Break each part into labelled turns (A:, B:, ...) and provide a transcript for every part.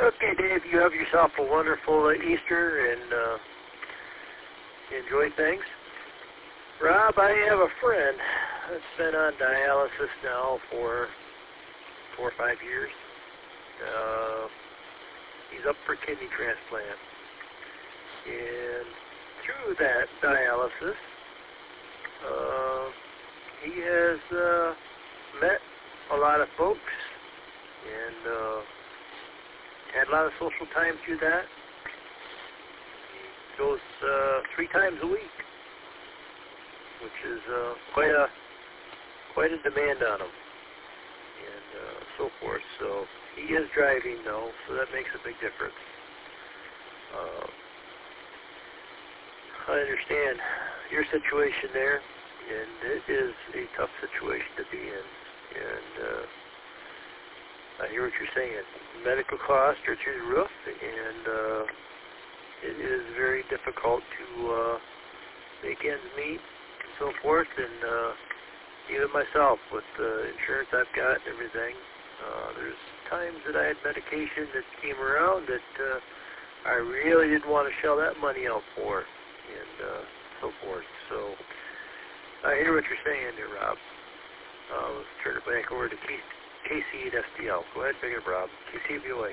A: Okay, Dave, you have yourself a wonderful Easter and enjoy things. Rob, I have a friend that's been on dialysis now for 4 or 5 years. He's up for kidney transplant. And through that dialysis, he has met a lot of folks and had a lot of social time through that. He goes 3 times a week, which is quite a demand on him, and so forth. So he is driving now, so that makes a big difference. I understand your situation there, and it is a tough situation to be in. And I hear what you're saying. Medical costs are through the roof, and it is very difficult to make ends meet and so forth. And even myself, with the insurance I've got and everything, there's times that I had medication that came around that I really didn't want to shell that money out for, and so forth. So I hear what you're saying there, Rob. Let's turn it back over to Casey at SDL. Go ahead, pick it up, Rob. KCBOA.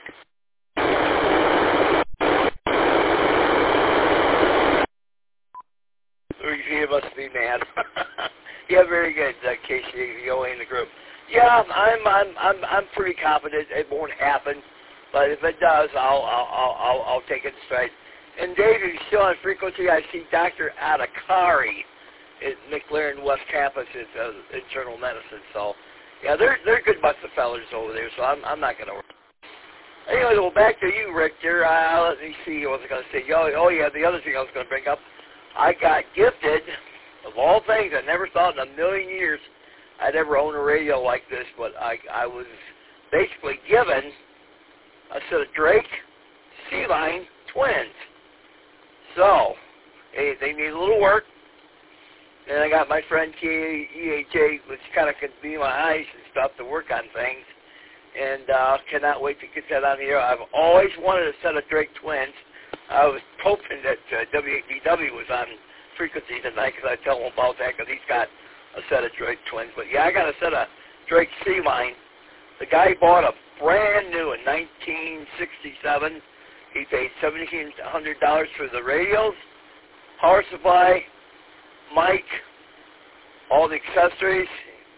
B: You must be mad. Yeah, very good, KCBOA in the group. Yeah, I'm pretty confident it won't happen, but if it does, I'll take it straight. And Dave, if you're still on frequency, I see Dr. Adhikari at McLaren West Campus is internal medicine. So, yeah, they're good bunch of fellas over there. So I'm not gonna worry. Anyway, well, back to you, Rick. Let me see. What was I gonna say? Oh yeah, the other thing I was gonna bring up. I got gifted, of all things. I never thought in a million years I'd ever own a radio like this, but I was basically given a set of Drake C-Line twins. So, they need a little work. And I got my friend EHA, which kind of can be my eyes and stuff to work on things. And cannot wait to get that on the air. I've always wanted a set of Drake twins. I was hoping that WABW was on frequency tonight because I tell them about that because he's got a set of Drake twins. But yeah, I got a set of Drake C-Line. The guy bought a brand new in 1967. He paid $1,700 for the radios, power supply, mic, all the accessories.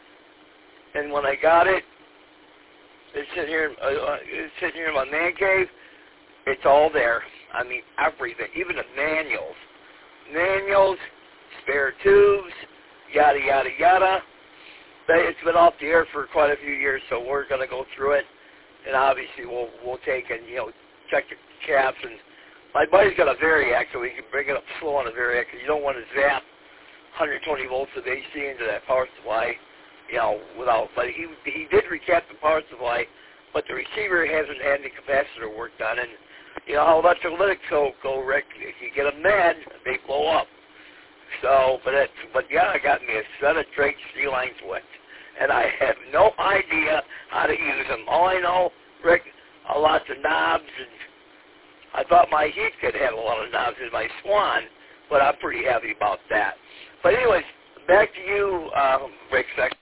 B: And when I got it, it's sitting here in my man cave. It's all there. I mean, everything, even the manuals, spare tubes, yada, yada, yada. It's been off the air for quite a few years, so we're going to go through it, and obviously we'll take and, check the caps. And my buddy's got a Variac, so we can bring it up slow on a Variac, because you don't want to zap 120 volts of AC into that power supply, without. But he did recap the power supply, but the receiver hasn't had the capacitor work done, and you know how electrolytics go, Rick. If you get them mad, they blow up. So, but yeah, I got me a set of Drake C-Line twins, and I have no idea how to use them. All I know, Rick, lots of knobs, and I thought my Heathkit had a lot of knobs in my Swan, but I'm pretty happy about that. But anyways, back to you, Rick.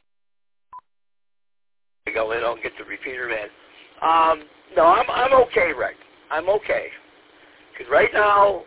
B: I don't get the repeater, man. No, I'm okay, Rick. I'm okay. Because right now,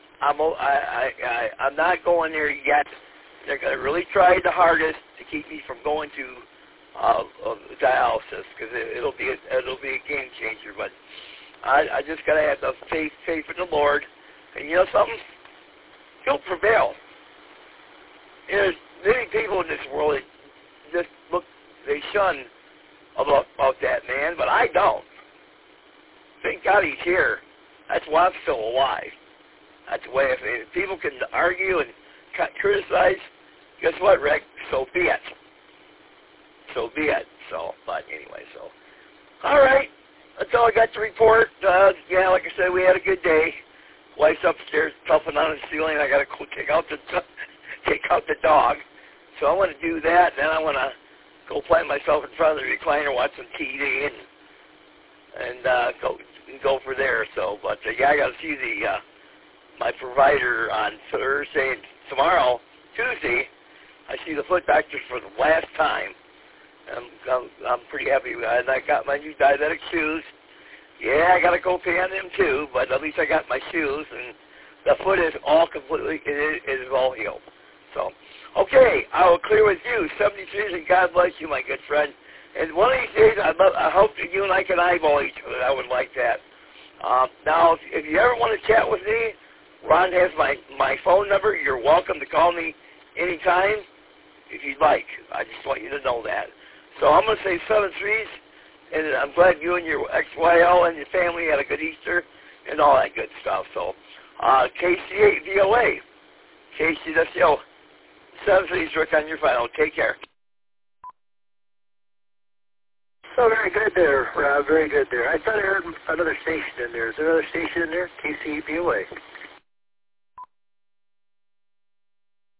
B: I'm not going there yet. They're going to really try the hardest to keep me from going to dialysis, because it'll be a game changer. But I just got to have the faith in the Lord, and you know something? He'll prevail. There's many people in this world that just they shun about that man, but I don't. Thank God he's here. That's why I'm still alive. That's the way, if people can argue and criticize, guess what, Rick? So be it. So be it. So, but anyway, so. All right. That's all I got to report. Yeah, like I said, we had a good day. Wife's upstairs toughing on the ceiling. I got to go take out the dog. So I want to do that, and then I want to go plant myself in front of the recliner, watch some TV, and go and go for there. So, but yeah, I got to see the my provider on Thursday and tomorrow, Tuesday. I see the foot doctor for the last time. I'm pretty happy with that. And I got my new diabetic shoes. Yeah, I got to go pay on them too, but at least I got my shoes, and the foot is all completely, it is all healed. So, okay, I will clear with you. 73, and God bless you, my good friend. And one of these days, I hope that you and I can eyeball each other. I would like that. Now, if you ever want to chat with me, Ron has my phone number. You're welcome to call me anytime if you'd like. I just want you to know that. So I'm going to say 73s, and I'm glad you and your ex-YL and your family had a good Easter and all that good stuff. So KC8 VOA. KC, that's the 73s, Rick, on your final. Take care.
A: So very good there, Rob. Very good there. I thought I heard another station in there. Is there another station in there? KC VOA.